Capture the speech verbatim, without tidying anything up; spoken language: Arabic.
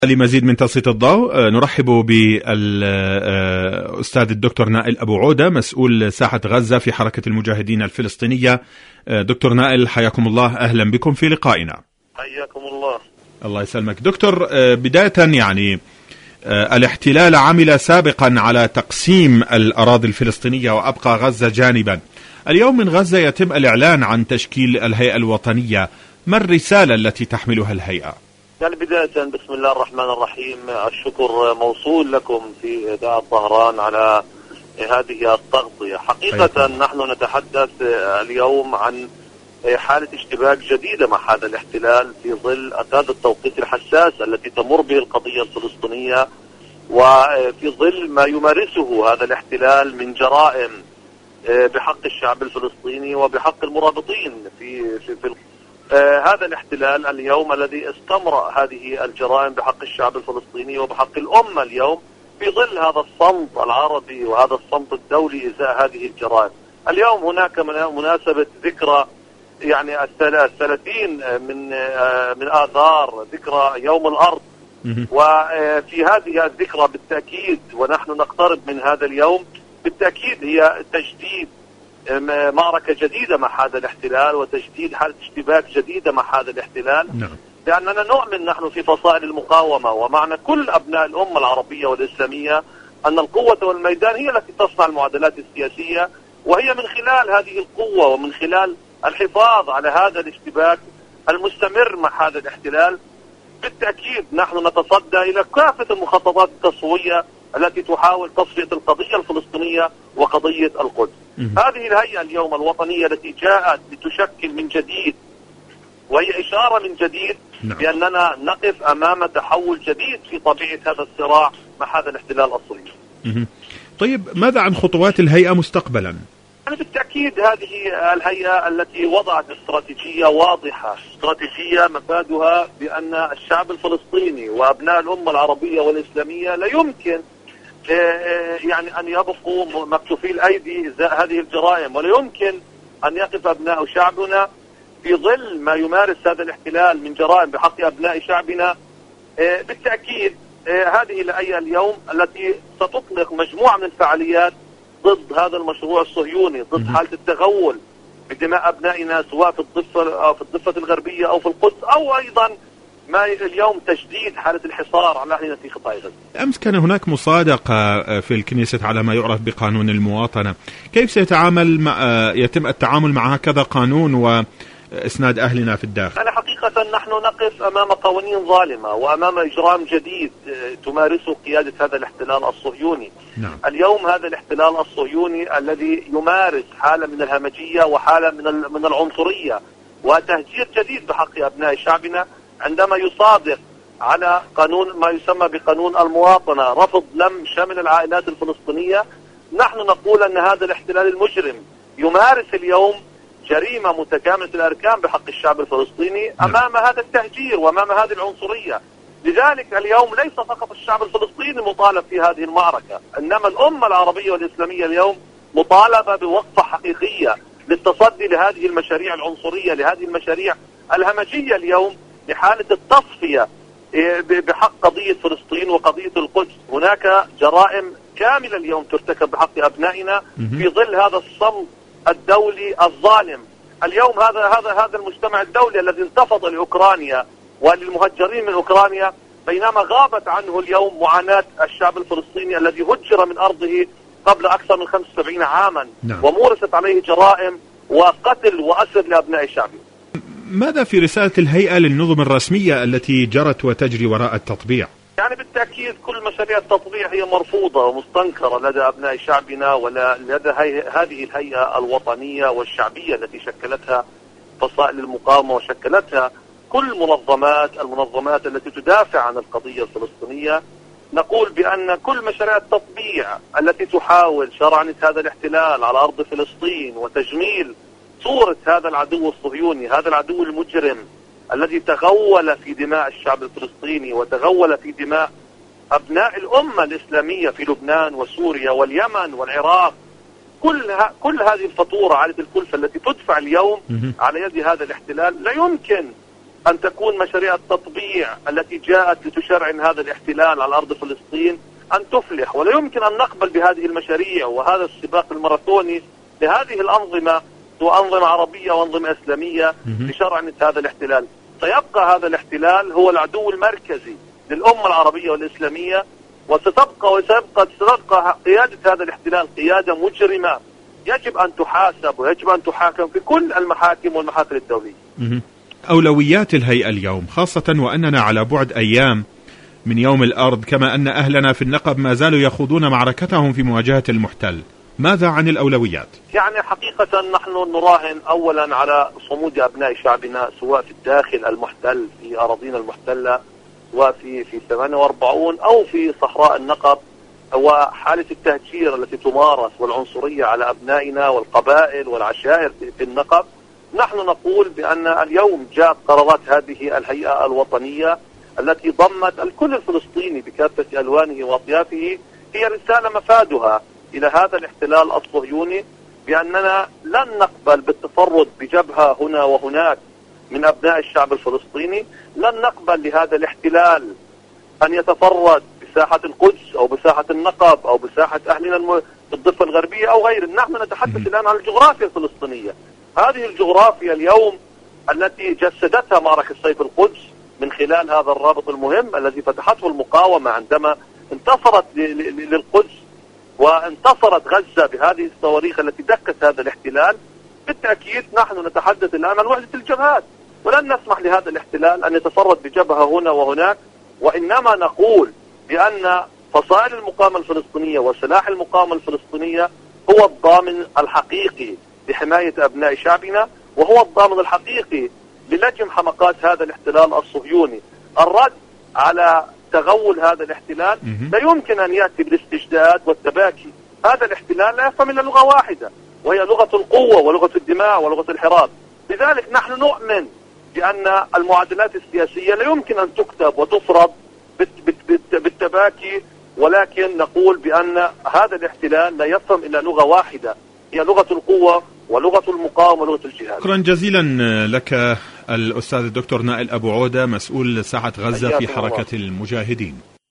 لمزيد من تسليط الضوء نرحب بالأستاذ الدكتور نائل أبو عودة، مسؤول ساحة غزة في حركة المجاهدين الفلسطينية. دكتور نائل، حياكم الله، أهلا بكم في لقائنا. حياكم الله. الله يسلمك. دكتور، بداية يعني الاحتلال عمل سابقا على تقسيم الأراضي الفلسطينية وأبقى غزة جانبا. اليوم من غزة يتم الإعلان عن تشكيل الهيئة الوطنية، ما الرسالة التي تحملها الهيئة؟ يعني بداية بسم الله الرحمن الرحيم، الشكر موصول لكم في إذاعة الظهران على هذه التغطية. حقيقة أيضا. نحن نتحدث اليوم عن حالة اشتباك جديدة مع هذا الاحتلال في ظل هذا التوقيت الحساس التي تمر به القضية الفلسطينية، وفي ظل ما يمارسه هذا الاحتلال من جرائم بحق الشعب الفلسطيني وبحق المرابطين في في, في آه هذا الاحتلال اليوم الذي استمر هذه الجرائم بحق الشعب الفلسطيني وبحق الأمة اليوم في ظل هذا الصمت العربي وهذا الصمت الدولي إزاء هذه الجرائم. اليوم هناك مناسبة ذكرى يعني الثلاثين من آه من آذار، ذكرى يوم الأرض، وفي هذه الذكرى بالتأكيد ونحن نقترب من هذا اليوم بالتأكيد هي تجديد معركة جديدة مع هذا الاحتلال وتجديد حالة اشتباك جديدة مع هذا الاحتلال. نعم. لأننا نؤمن نحن في فصائل المقاومة ومعنا كل أبناء الأمة العربية والإسلامية أن القوة والميدان هي التي تصنع المعادلات السياسية، وهي من خلال هذه القوة ومن خلال الحفاظ على هذا الاشتباك المستمر مع هذا الاحتلال بالتأكيد نحن نتصدى إلى كافة المخططات التصفوية التي تحاول تصفية القضية الفلسطينية وقضية القدس. هذه الهيئة اليوم الوطنية التي جاءت لتشكل من جديد، وهي إشارة من جديد بأننا نقف أمام تحول جديد في طبيعة هذا الصراع مع هذا الاحتلال الصهيوني. طيب، ماذا عن خطوات الهيئة مستقبلا؟ يعني بالتأكيد هذه الهيئة التي وضعت استراتيجية واضحة، استراتيجية مفادها بأن الشعب الفلسطيني وأبناء الأمة العربية والإسلامية لا يمكن يعني أن يبقوا مكتوفي الأيدي إزاء هذه الجرائم، ولا يمكن أن يقف أبناء شعبنا في ظل ما يمارس هذا الاحتلال من جرائم بحق أبناء شعبنا. بالتأكيد هذه الهيئة اليوم التي ستطلق مجموعة من الفعاليات ضد هذا المشروع الصهيوني، ضد حالة التغول بدماء أبنائنا سواء في الضفة أو في الضفة الغربية أو في القدس، أو أيضا ما اليوم تجديد حالة الحصار على أهلنا في قطاع غزة. أمس كان هناك مصادقة في الكنيسة على ما يعرف بقانون المواطنة، كيف سيتعامل مع يتم التعامل مع هكذا قانون وإسناد أهلنا في الداخل؟ يعني حقيقة نحن نقف أمام قوانين ظالمة وأمام إجرام جديد تمارسه قيادة هذا الاحتلال الصهيوني. نعم. اليوم هذا الاحتلال الصهيوني الذي يمارس حالة من الهمجية وحالة من من العنصرية وتهجير جديد بحق أبناء شعبنا عندما يصادق على قانون ما يسمى بقانون المواطنة، رفض لم شمل العائلات الفلسطينية. نحن نقول أن هذا الاحتلال المجرم يمارس اليوم جريمة متكاملة الأركان بحق الشعب الفلسطيني أمام هذا التهجير وأمام هذه العنصرية. لذلك اليوم ليس فقط الشعب الفلسطيني مطالب في هذه المعركة، إنما الأمة العربية والإسلامية اليوم مطالبة بوقفة حقيقية للتصدي لهذه المشاريع العنصرية، لهذه المشاريع الهمجية اليوم، لحالة التصفية بحق قضية فلسطين وقضية القدس. هناك جرائم كاملة اليوم ترتكب بحق أبنائنا في ظل هذا الصمت الدولي الظالم. اليوم هذا هذا هذا المجتمع الدولي الذي انتفض لأوكرانيا وللمهجرين من أوكرانيا، بينما غابت عنه اليوم معاناة الشعب الفلسطيني الذي هجر من أرضه قبل أكثر من خمسة وسبعين عاما. نعم. ومورست عليه جرائم وقتل وأسر لأبناء شعبه. ماذا في رسالة الهيئة للنظم الرسمية التي جرت وتجري وراء التطبيع؟ يعني بالتأكيد كل مشاريع التطبيع هي مرفوضة ومستنكرة لدى أبناء شعبنا ولا لدى هذه الهيئة الوطنية والشعبية التي شكلتها فصائل المقاومة وشكلتها كل منظمات المنظمات التي تدافع عن القضية الفلسطينية. نقول بأن كل مشاريع التطبيع التي تحاول شرعنة هذا الاحتلال على أرض فلسطين وتجميل صورة هذا العدو الصهيوني، هذا العدو المجرم الذي تغول في دماء الشعب الفلسطيني وتغول في دماء أبناء الأمة الإسلامية في لبنان وسوريا واليمن والعراق، كل ها كل هذه الفاتورة عالية الكلفة التي تدفع اليوم على يد هذا الاحتلال لا يمكن أن تكون مشاريع التطبيع التي جاءت لتشرعن هذا الاحتلال على أرض فلسطين أن تفلح، ولا يمكن أن نقبل بهذه المشاريع وهذا السباق الماراثوني لهذه الأنظمة وأنظمة عربية وأنظمة إسلامية لشرعنة هذا الاحتلال. سيبقى هذا الاحتلال هو العدو المركزي للأمة العربية والإسلامية، وستبقى وسيبقى ستبقى قيادة هذا الاحتلال قيادة مجرمة يجب أن تحاسب ويجب أن تحاكم في كل المحاكم والمحاكم الدولية. أولويات الهيئة اليوم، خاصة وأننا على بعد أيام من يوم الأرض، كما أن أهلنا في النقب ما زالوا يخوضون معركتهم في مواجهة المحتل، ماذا عن الأولويات؟ يعني حقيقة نحن نراهن أولا على صمود أبناء شعبنا سواء في الداخل المحتل في أراضينا المحتلة وفي في ثمانية وأربعين أو في صحراء النقب، وحالة التهجير التي تمارس والعنصرية على أبنائنا والقبائل والعشائر في النقب. نحن نقول بأن اليوم جاءت قرارات هذه الهيئة الوطنية التي ضمت الكل الفلسطيني بكافة ألوانه وأطيافه، هي رسالة مفادها إلى هذا الاحتلال الصهيوني بأننا لن نقبل بالتفرد بجبهة هنا وهناك من أبناء الشعب الفلسطيني، لن نقبل لهذا الاحتلال أن يتفرد بساحة القدس أو بساحة النقب أو بساحة أهلنا في الضفة الغربية أو غيره. نحن نتحدث الآن عن الجغرافيا الفلسطينية، هذه الجغرافيا اليوم التي جسدتها معركة سيف القدس من خلال هذا الرابط المهم الذي فتحته المقاومة عندما انتصرت للقدس وانتصرت غزة بهذه الصواريخ التي دكت هذا الاحتلال. بالتأكيد نحن نتحدث الآن عن وحدة الجبهات، ولن نسمح لهذا الاحتلال أن يتفرد بجبهة هنا وهناك، وإنما نقول بأن فصائل المقاومة الفلسطينية وسلاح المقاومة الفلسطينية هو الضامن الحقيقي لحماية أبناء شعبنا، وهو الضامن الحقيقي للجم حمقات هذا الاحتلال الصهيوني. الرد على تغول هذا الاحتلال لا يمكن أن يأتي بالاستجداد والتباكي. هذا الاحتلال لا يفهم إلا لغة واحدة، وهي لغة القوة ولغة الدماء ولغة الحراب. لذلك نحن نؤمن بأن المعادلات السياسية لا يمكن أن تكتب وتفرض بالتباكي، ولكن نقول بأن هذا الاحتلال لا يفهم إلا لغة واحدة، هي لغة القوة ولغة المقاومة ولغة الجهاد. شكرا جزيلا لك الأستاذ الدكتور نائل أبو عودة، مسؤول ساحة غزة في حركة المجاهدين.